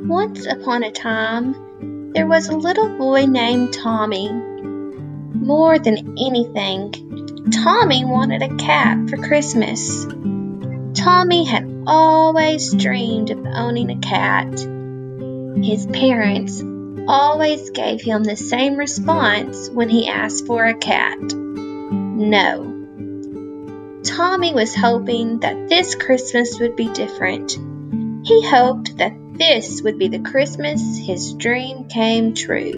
Once upon a time, there was a little boy named Tommy. More than anything, Tommy wanted a cat for Christmas. Tommy had always dreamed of owning a cat. His parents always gave him the same response when he asked for a cat: no. Tommy was hoping that this Christmas would be different. He hoped that this would be the Christmas his dream came true.